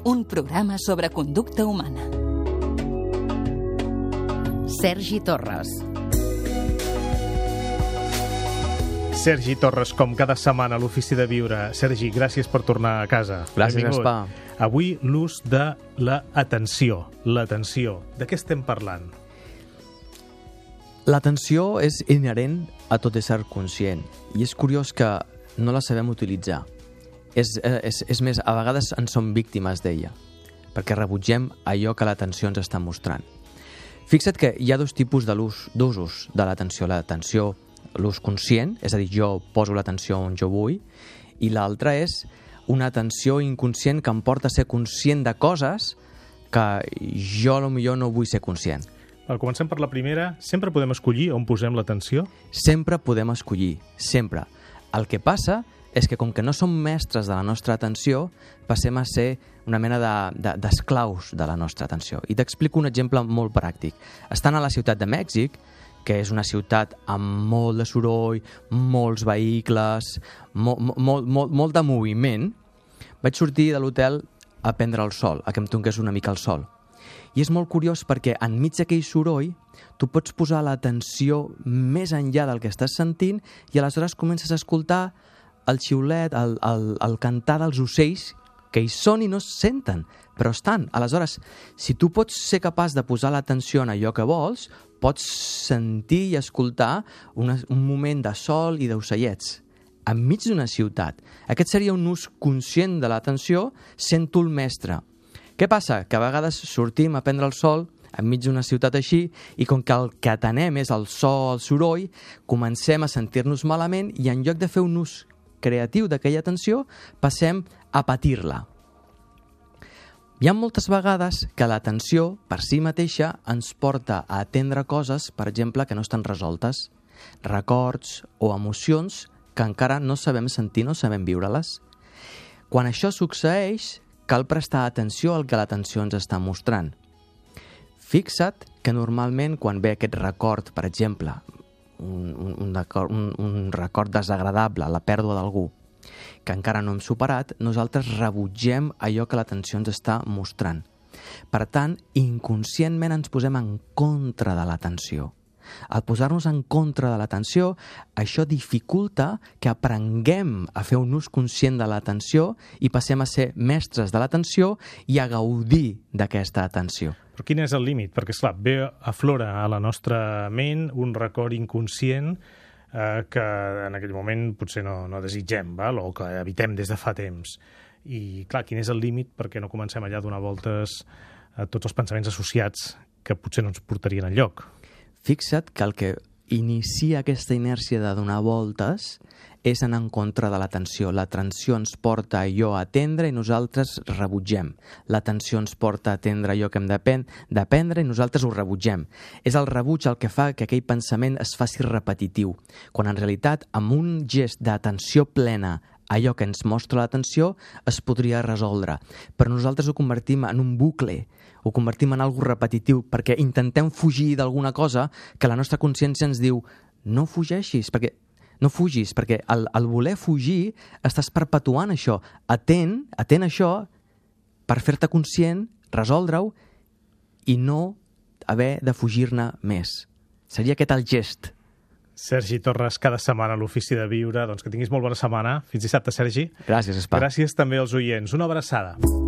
un programa sobre conducta humana. Sergi Torres. Sergi Torres, com cada setmana a l'Ofici de Viure. Sergi, gràcies per tornar a casa. Gràcies, Benvingut. Espa. Avui l'ús de l'atenció. L'atenció. De què estem parlant? L'atenció és inherent a tot ésser conscient i és curiós que no la sabem utilitzar. És més, a vegades en som víctimes d'ella, perquè rebutgem allò que l'atenció ens està mostrant. Fixa't que hi ha dos tipus d'usos de l'atenció. L'atenció, l'ús conscient, és a dir, jo poso l'atenció on jo vull, i l'altra és una atenció inconscient que em porta a ser conscient de coses que jo potser no vull ser conscient. Comencem per la primera. Sempre podem escollir on posem l'atenció? Sempre podem escollir, sempre. El que passa és que com que no som mestres de la nostra atenció, passem a ser una mena d'esclaus de la nostra atenció. I t'explico un exemple molt pràctic. Estant a la ciutat de Mèxic, que és una ciutat amb molt de soroll, molts vehicles, molt de moviment, vaig sortir de l'hotel a prendre el sol, a que em tonqués una mica el sol. I és molt curiós perquè enmig d'aquell soroll tu pots posar l'atenció més enllà del que estàs sentint i aleshores comences a escoltar el xiulet, el cantar dels ocells, que hi són i no es senten, però estan. Aleshores, si tu pots ser capaç de posar l'atenció en allò que vols, pots sentir i escoltar un moment de sol i d'ocellets enmig d'una ciutat. Aquest seria un ús conscient de l'atenció sent tu el mestre. Què passa? Que a vegades sortim a prendre el sol enmig d'una ciutat així i com que el que atenem és el so, el soroll, comencem a sentir-nos malament i en lloc de fer un ús creatiu d'aquella atenció, passem a patir-la. Hi ha moltes vegades que l'atenció per si mateixa ens porta a atendre coses, per exemple, que no estan resoltes, records o emocions que encara no sabem sentir, no sabem viure-les. Quan això succeeix, cal prestar atenció al que l'atenció ens està mostrant. Fixa't que normalment quan ve aquest record, per exemple, un record desagradable, la pèrdua d'algú, que encara no hem superat, nosaltres rebutgem allò que l'atenció ens està mostrant. Per tant, inconscientment ens posem en contra de l'atenció. Al posar-nos en contra de l'atenció, això dificulta que aprenguem a fer un ús conscient de l'atenció i passem a ser mestres de l'atenció i a gaudir d'aquesta atenció. Però quin és el límit? Perquè, esclar, ve aflora a la nostra ment un record inconscient que en aquell moment potser no desitgem, val? O que evitem des de fa temps. I, clar, quin és el límit perquè no comencem allà a donar voltes a tots els pensaments associats que potser no ens portarien enlloc? Fixa't que el que inicia aquesta inèrcia de donar voltes és anar en contra de l'atenció. L'atenció ens porta a allò a atendre i nosaltres rebutgem. L'atenció ens porta a atendre allò que hem d'aprendre i nosaltres ho rebutgem. És el rebuig el que fa que aquell pensament es faci repetitiu, quan en realitat amb un gest d'atenció plena allò que ens mostra l'atenció es podria resoldre. Però nosaltres ho convertim en un bucle, ho convertim en algo repetitiu perquè intentem fugir d'alguna cosa que la nostra consciència ens diu no fugis, perquè al voler fugir estàs perpetuant això. Atén això per fer-te conscient, resoldre-ho i no haver de fugir-ne més. Seria aquest el gest. Sergi Torres, cada setmana a l'Ofici de Viure. Doncs que tinguis molt bona setmana. Fins dissabte, Sergi. Gràcies, Espa. Gràcies també als oients. Una abraçada.